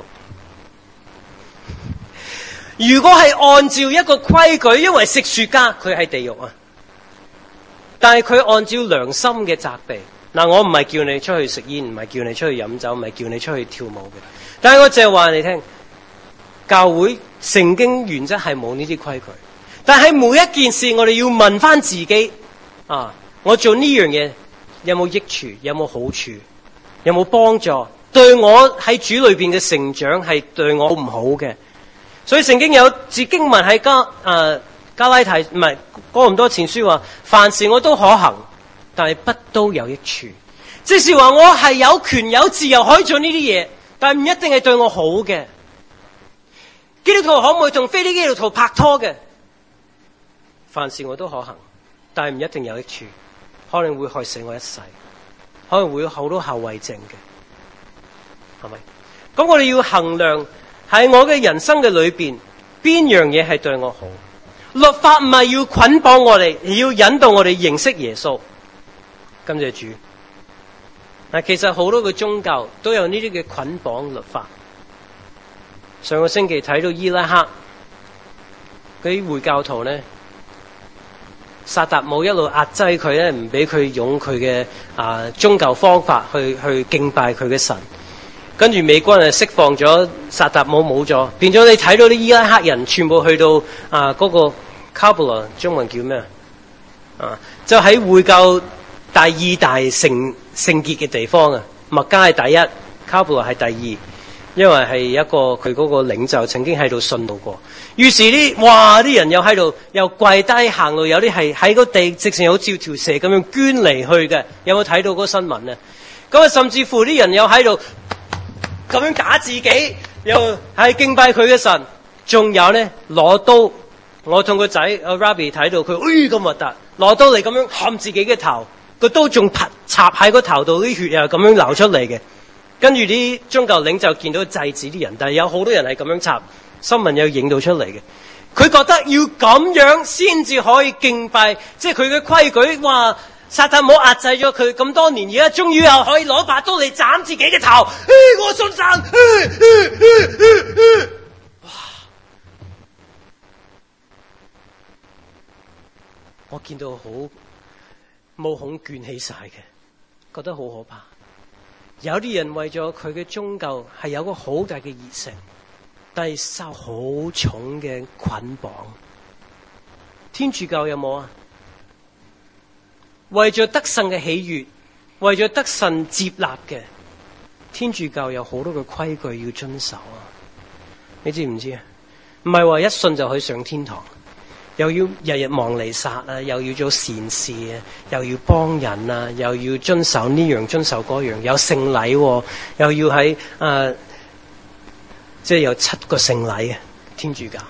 如果係按照一個規矩，因為食雪茄佢係地獄啊，但係佢按照良心嘅責備。嗱，我唔係叫你出去食煙，唔係叫你出去飲酒，唔係叫你出去跳舞嘅。但係我淨係話你聽，教會聖經原則係冇呢啲規矩。但係每一件事我哋要問翻自己啊，我做呢樣嘢有冇益處，有冇好處，有冇幫助，對我喺主裏邊嘅成長係對我唔好嘅。所以聖經有節經文喺加拉太唔係哥林多前書話，凡事我都可行，但係不都有益處。即是話我係有權有自由可以做呢啲嘢，但係唔一定係對我好嘅。基督徒可唔可以同非基督徒拍拖嘅？凡事我都可行，但係唔一定有益處，可能會害死我一世，可能會有好多後遺症嘅，係咪？咁我哋要衡量喺我嘅人生嘅裏邊，邊樣嘢係對我好？律法唔係要捆綁我哋，而要引導我哋認識耶穌。感謝主。嗱，其實好多嘅宗教都有呢啲嘅捆綁律法。上個星期睇到伊拉克嗰啲回教徒咧，薩達姆一路壓制佢咧，唔俾佢用佢嘅宗教方法去敬拜佢嘅神。跟住美軍釋放咗薩達姆，冇咗，變咗你睇到啲伊拉克人全部去到嗰個喀布羅，中文叫咩就喺回教第二大聖潔嘅地方啊，麥加係第一，喀布羅係第二。因為係一個佢嗰個領袖曾經喺度殉道過，於是啲人又喺度又跪低行路，有啲係喺個地直情好似條蛇咁樣捐嚟去嘅。有冇睇到嗰個新聞啊？咁啊，甚至乎啲人又喺度咁樣打自己，又係敬拜佢嘅神。仲有咧攞刀，我同個仔阿 Rabbi 睇到佢，咁核突，攞刀嚟咁樣砍自己嘅頭，個刀仲插喺個頭度，啲血又咁樣流出嚟嘅。跟住啲宗教領袖見到制止啲人，但係有好多人係咁樣插，新聞有影到出嚟嘅。佢覺得要咁樣先至可以敬拜，即係佢嘅規矩。哇！薩達姆壓制咗佢咁多年，而家終於又可以攞把刀嚟斬自己嘅頭。我信神。哇！我見到好毛孔捲起晒嘅，覺得好可怕。有啲人為咗佢嘅宗教係有個好大嘅熱誠，但係受好重嘅捆綁。天主教有冇啊？為咗得神嘅喜悅，為咗得神接納嘅，天主教有好多嘅規矩要遵守啊！你知唔知啊？唔係話一信就可以上天堂，又要日日望彌撒啊，又要做善事啊，又要幫人啊，又要遵守呢樣遵守嗰樣，有聖禮，又要喺即係有7個聖禮啊！天主教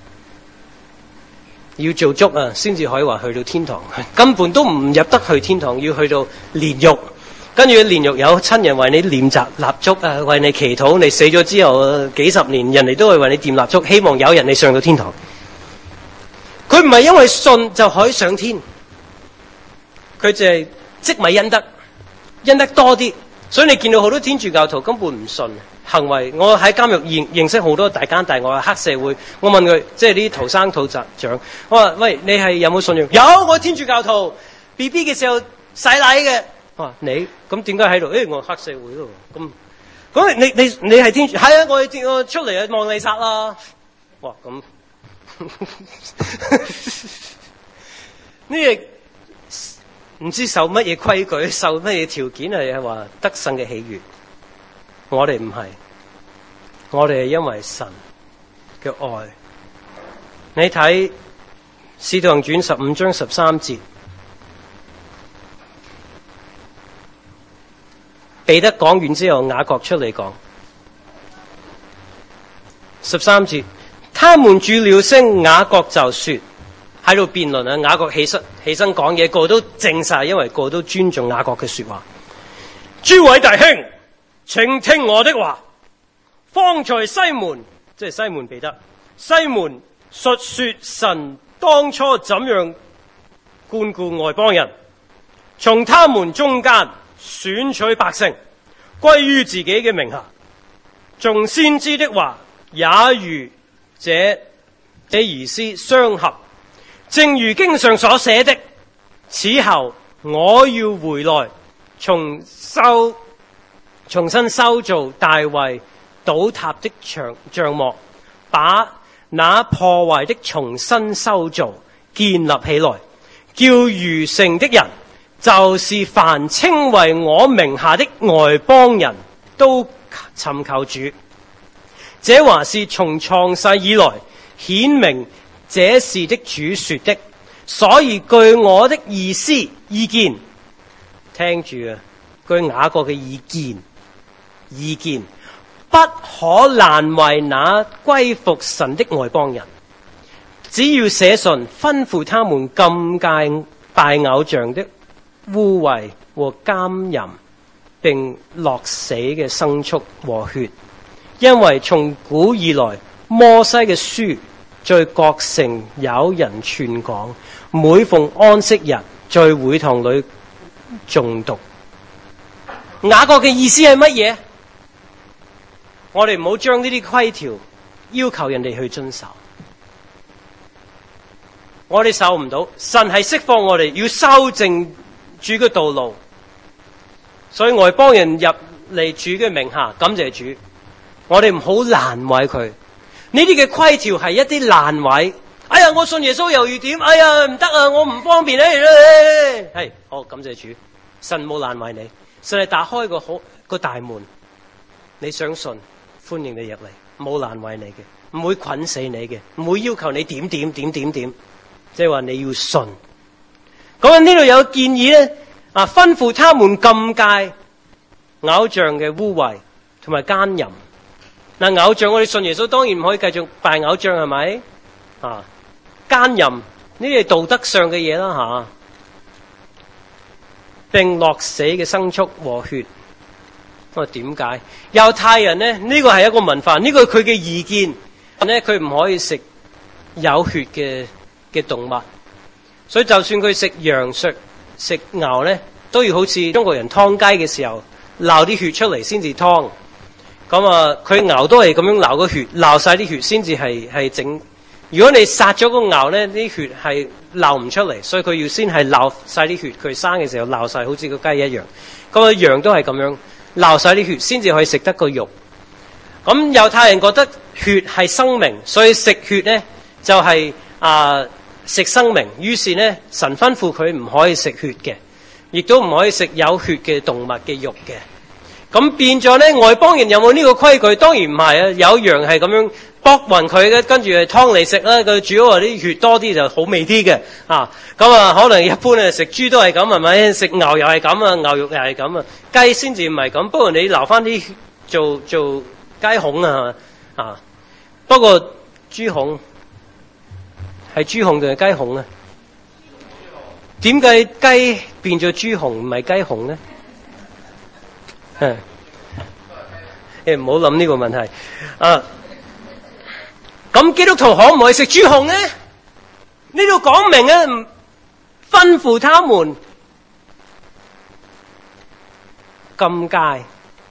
要做足啊，先至可以話去到天堂，根本都唔入得去天堂，要去到煉獄。跟住煉獄有親人為你念蠟燭啊，為你祈禱，你死咗之後幾十年，人哋都會為你點蠟燭，希望有人你上到天堂。佢唔係因為信就可以上天，佢就係積米恩德，恩德多啲。所以你見到好多天主教徒根本唔信行為。我喺監獄認識好多大奸大惡黑社會，我問佢，即係啲土生土長，我話喂，你係有冇信仰？有，我天主教徒 BB 嘅時候洗禮嘅。你咁點解喺度？我黑社會咯。咁你係天主？係啊，我出嚟啊望彌撒啦。哇咁。 呢亦唔知受乜嘢規矩，受乜嘢條件係話得勝嘅喜悅。我哋唔係，我哋係因為神嘅愛。你睇《使徒行傳》15章13節，彼得講完之後，雅各出嚟講13節，他們住了聲，雅各就說，喺度辯論啊。雅各起身講嘢，個個都靜晒，因為個個都尊重雅各嘅說話。諸位弟兄，請聽我的話。方才西門，即係西門彼得，西門述說神當初怎樣眷顧外邦人，從他們中間選取百姓歸於自己嘅名下。眾先知的話也如這意思相合，正如經上所寫的，此後我要回來重新修造大衛倒塌的帳幕，把那破壞的重新修造建立起來，叫餘剩的人，就是凡稱為我名下的外邦人都尋求主。這話是從創世以來顯明這事的主說的，所以據我的意見，聽住啊，據雅各嘅意見不可難為那歸服神的外邦人，只要寫信吩咐他們禁戒拜偶像的污穢和奸淫，並落死嘅牲畜和血。因為從古以來，摩西嘅書在各城有人傳講，每逢安息日在會堂裏誦讀。雅各嘅意思係乜嘢？我哋唔好將呢啲規條要求人哋去遵守，我哋守唔到。神係釋放我哋要修正主嘅道路，所以外邦人入嚟主嘅名下，感謝主。我哋唔好難為佢，呢啲嘅規條係一啲難為。哎呀，我信耶穌又要點？哎呀，唔得啊，我唔方便咧。係，好，感謝主，神冇難為你，神係打開個大門，你想信，歡迎你入嚟，冇難為你嘅，唔會捆死你嘅，唔會要求你點，即係話你要信。咁呢度有建議咧，吩咐他們禁戒偶像嘅污穢同埋奸淫。偶像我哋信耶穌，當然唔可以繼續拜偶像，係咪？奸淫呢啲係道德上嘅嘢啦，並落死嘅牲畜和血。點解猶太人呢？呢個係一個文化，呢個係佢嘅意見呢，佢唔可以食有血嘅動物，所以就算佢食羊食牛呢，都要好似中國人劏雞嘅時候撈啲血出嚟先至劏。咁佢牛都係咁樣撈個血，撈晒啲血先至係整。如果你殺咗個牛呢，啲血係撈唔出嚟，所以佢要先係撈晒啲血，佢生嘅時候撈晒，好似個雞一樣。咁羊都係咁樣撈晒啲血，先至可以食得個肉。咁猶太人覺得血係生命，所以食血呢就係食生命。於是呢，神吩咐佢唔可以食血嘅，亦都唔可以食有血嘅動物嘅肉嘅。咁變咗咧，外邦人有冇呢個規矩？當然唔係啊！有羊係咁樣剝勻佢嘅，跟住係劏嚟食啦。佢主要話啲血多啲就好味啲嘅。可能一般食豬都係咁，係咪？食牛又係咁啊，牛肉又係咁啊，雞先至唔係咁。不過你留翻啲做雞孔啊，不過豬孔係豬孔定係雞孔啊？點解雞變咗豬孔唔係雞孔呢？唔好諗呢個問題。咁基督徒可唔可以食豬紅呢？呢度講明啊，吩咐他們禁戒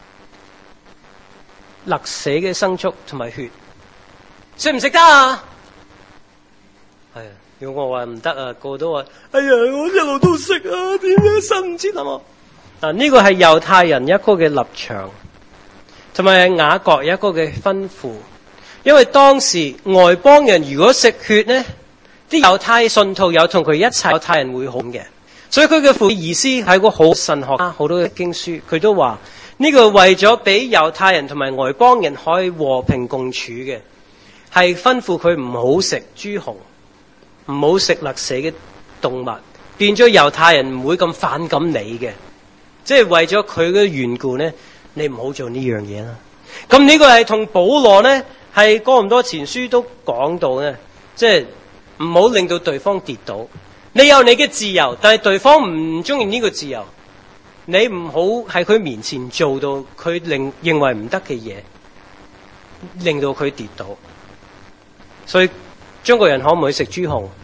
勒死嘅牲畜同埋血，食唔食得啊？係啊，如果我話唔得啊，個個都話：哎呀，我一路都食啊，點樣神唔知啊？呢個係猶太人一個嘅立場，同埋雅各一個嘅吩咐。因為當時外邦人如果食血呢， 啲猶太信徒有同佢一齊猶太人會好嘅，所以佢嘅意思係個好神學家，好多經書佢都話呢個為咗俾猶太人同埋外邦人可以和平共處嘅，係吩咐佢唔好食豬紅，唔好食勒死嘅動物，變咗猶太人唔會咁反感你嘅，即係為咗佢嘅緣故呢，你唔好做呢樣嘢啦。咁呢個係同保羅呢係哥林多前書都講到呢，即係唔好令到對方跌倒。你有你嘅自由，但係對方唔中意呢個自由，你唔好喺佢面前做到佢認為唔得嘅嘢，令到佢跌倒。所以中國人可唔可以食豬紅？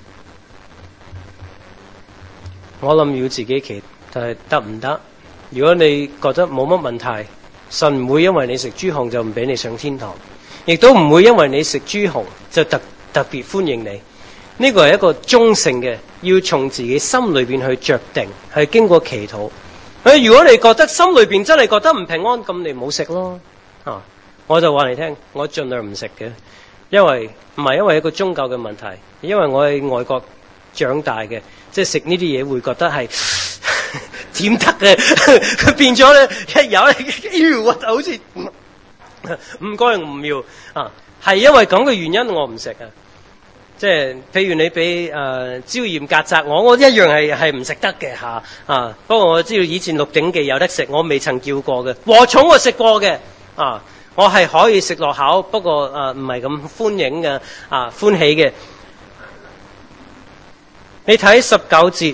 我諗要自己企，但係得唔得？如果你覺得冇乜問題，神唔會因為你食豬紅就唔俾你上天堂，亦都唔會因為你食豬紅就特別歡迎你。呢個係一個中性嘅，要從自己心裏邊去着定，係經過祈禱。如果你覺得心裏邊真係覺得唔平安，咁你唔好食咯。我就話你聽，我盡量唔食嘅，因為唔係因為一個宗教嘅問題，因為我喺外國長大嘅，即係食呢啲嘢會覺得係點得嘅，佢變咗咧一有咧，好似唔該唔妙啊，係因為咁嘅原因我唔食啊。即係譬如你俾椒鹽曱甴，我一樣係唔食得嘅嚇啊！不過我知道以前《鹿鼎記》有得食，我未曾叫過嘅。禾蟲我食過嘅啊，我係可以食落口，不過唔係咁歡迎嘅歡喜嘅。你睇19節，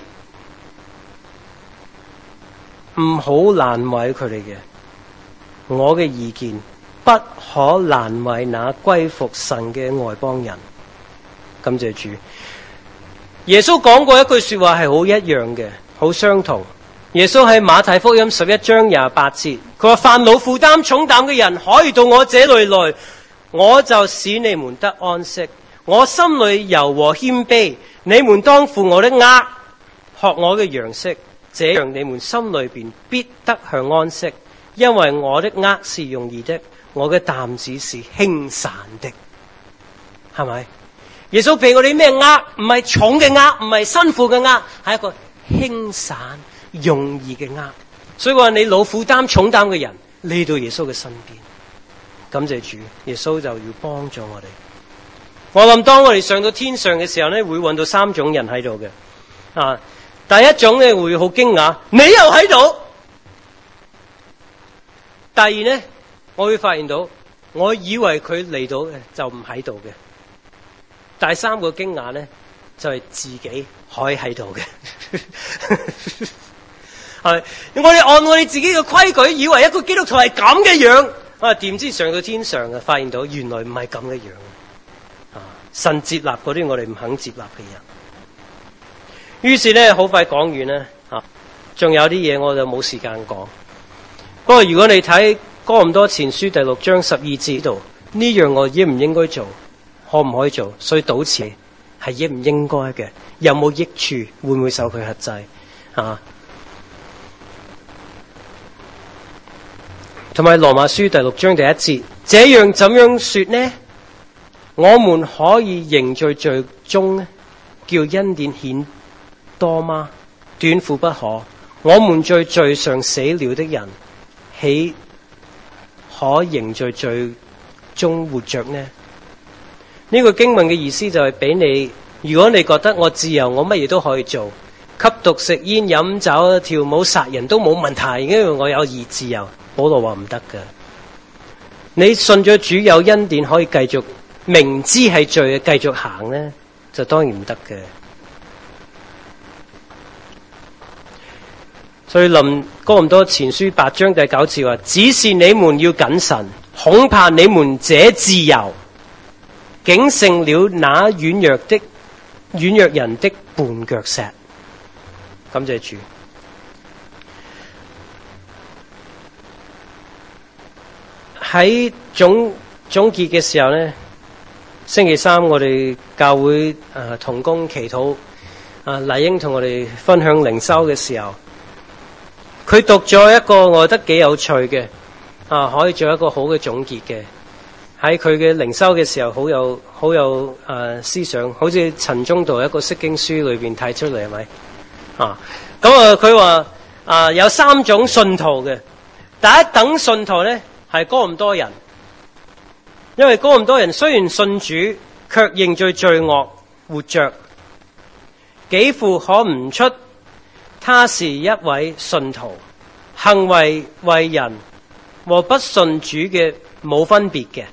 唔好難為佢哋嘅。我嘅意見，不可難為那歸服神嘅外邦人。感謝主。耶穌講過一句說話係好一樣嘅，好相同。耶穌喺馬太福音11章28節，佢話：凡勞負擔重擔嘅人可以到我這裏來，我就使你們得安息。我心裏柔和謙卑，你們當負我的軛，學我嘅樣式，這樣你們心裏邊必得享安息。因為我的軛是容易的，我嘅擔子是輕散的。係咪？耶穌俾我哋咩軛？唔係重嘅軛，唔係辛苦嘅軛，係一個輕散容易嘅軛。所以話你老負擔重擔嘅人嚟到耶穌嘅身邊，感謝主，耶穌就要幫助我哋。我諗當我哋上到天上嘅時候咧，會揾到3種人喺度嘅。第一種咧會好驚訝，你又喺度。第二咧，我會發現到，我以為佢嚟到嘅就唔喺度嘅。第三個驚訝咧，就係自己可以喺度嘅。係我哋按我哋自己嘅規矩，以為一個基督徒係咁嘅樣，點知上到天上嘅，發現到原來唔係咁嘅樣。神接納嗰啲我哋唔肯接納嘅人。於是咧，好快講完啦。仲有啲嘢我就冇時間講。不過如果你睇哥林多前書第6章12節度，呢樣我應唔應該做？可唔可以做？所以賭錢係應唔應該嘅？有冇益處？會唔會受佢轄制？同埋羅馬書第6章第1節，這樣怎樣說呢？我們可以仍在罪中呢，叫恩典顯多嗎？斷乎不可。我們在罪上死了的人，豈可仍在罪中活着呢？呢個經文嘅意思就係俾你，如果你覺得我自由，我乜嘢都可以做，吸毒、食煙、飲酒、跳舞、殺人都冇問題，因為我有自由。保羅話唔得㗎，你信咗主有恩典，可以繼續明知係罪嘅繼續行呢，就當然唔得嘅。所以哥林多前書8章第9節話：只是你們要謹慎，恐怕你們這自由竟成了那軟弱人的絆腳石。感謝主。喺總結嘅時候呢，星期3我哋教會同工祈禱，麗英同我哋分享靈修嘅時候，佢讀咗一個我覺得幾有趣嘅，可以做一個好嘅總結嘅。 喺佢嘅靈修嘅時候好有思想，好似陳宗道一個釋經書裏邊睇出嚟，係咪啊？咁佢話有3種信徒嘅。第一等信徒呢係哥林多人，因為哥林多人雖然信主，卻認罪惡活着，幾乎看唔出他是一位信徒，行為為人和不信主嘅冇分別嘅。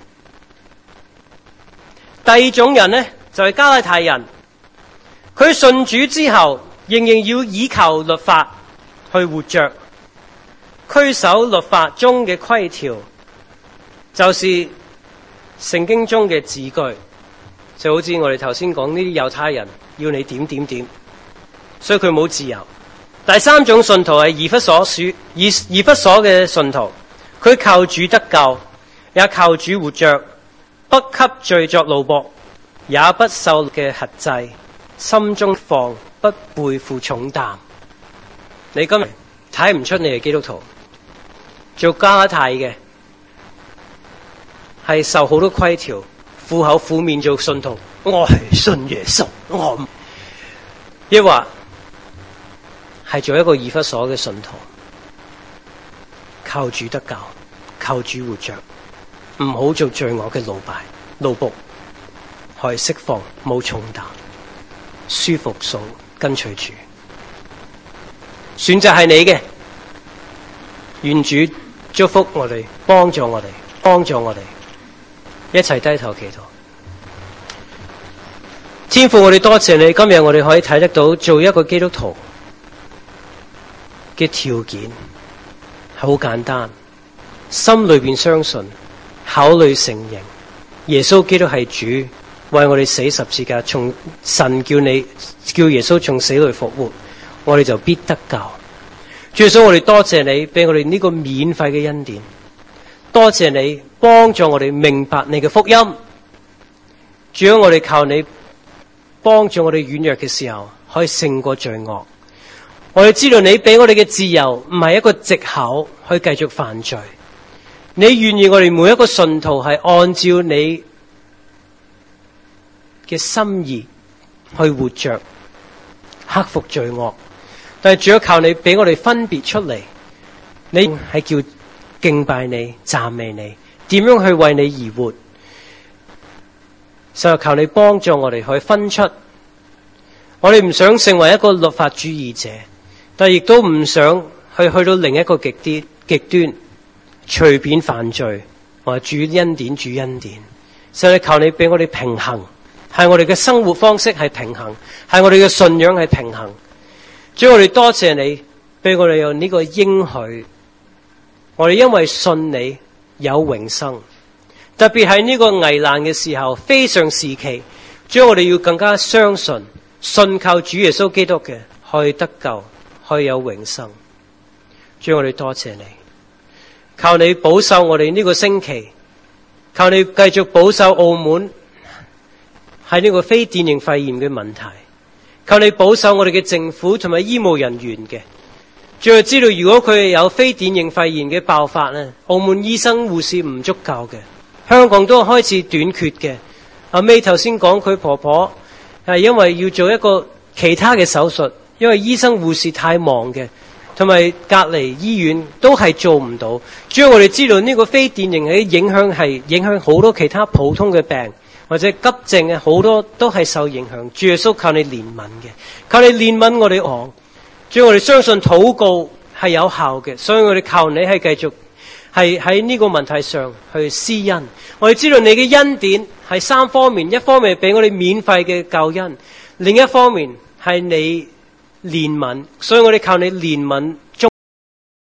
第二種人呢，就係加拉太人，佢信主之後仍然要依靠律法去活着，拘守律法中嘅規條，就是聖經中嘅字句，就好似我哋頭先講呢啲猶太人要你點點點，所以佢冇自由。第三種信徒係以弗所嘅信徒，佢靠主得救，也靠主活着，不給罪作奴僕，也不受嘅轄制，心中放，不背負重擔。你今日睇唔出你係基督徒，做加拉太嘅係受好多規條，苦口苦面做信徒，我係信耶穌，我唔亦話係做一個以弗所嘅信徒，靠主得救，靠主活着，唔好做罪惡嘅奴僕，可以釋放冇重擔，舒服數跟隨主。選擇係你嘅，願主祝福我哋，幫助我哋，一齊低頭祈禱。天父，我哋多謝你，今日我哋可以睇得到做一個基督徒嘅條件係好簡單，心裏邊相信，口裏承認耶穌基督係主，為我哋死十字架，從神叫耶穌從死裏復活，我哋就必得救。主耶穌，我哋多謝你俾我哋呢個免費嘅恩典，多謝你幫助我哋明白你嘅福音。主啊，我哋靠你幫助我哋軟弱嘅時候可以勝過罪惡。我哋知道你俾我哋嘅自由唔係一個藉口去繼續犯罪，你願意我哋每一個信徒係按照你嘅心意去活着，克服罪惡。但係主要靠你俾我哋分別出嚟，你係叫敬拜你、讚美你，點樣去為你而活。就靠你幫助我哋去分出，我哋唔想成為一個律法主義者，但亦都唔想去到另一個極端，隨便犯罪，或者主恩典。就係求你俾我哋平衡，係我哋嘅生活方式係平衡，係我哋嘅信仰係平衡。主，我哋多謝你俾我哋有呢個應許，我哋因為信你有永生，特別喺呢個危難嘅時候，非常時期，主，我哋要更加相信，信靠主耶穌基督嘅可以得救，可以有永生。主，我哋多謝你，靠你保守我哋呢個星期，靠你繼續保守澳門喺呢個非典型肺炎嘅問題，求你保守我哋嘅政府同埋醫務人員嘅。最後知道，如果佢哋有非典型肺炎嘅爆發呢，澳門醫生護士唔足夠嘅，香港都開始短缺嘅。阿 May 頭先講佢婆婆係因為要做一個其他嘅手術，因為醫生護士太忙嘅，同埋隔離醫院都係做唔到。主要我哋知道呢個非典型嘅影響好多其他普通嘅病或者急症嘅，好多都係受影響。主耶穌，靠你憐憫嘅，靠你憐憫我哋。主要我哋相信禱告係有效嘅，所以我哋靠你係繼續係喺呢個問題上去施恩。我哋知道你嘅恩典係3方面，一方面俾我哋免費嘅救恩，另一方面係你憐憫，所以我哋靠你憐憫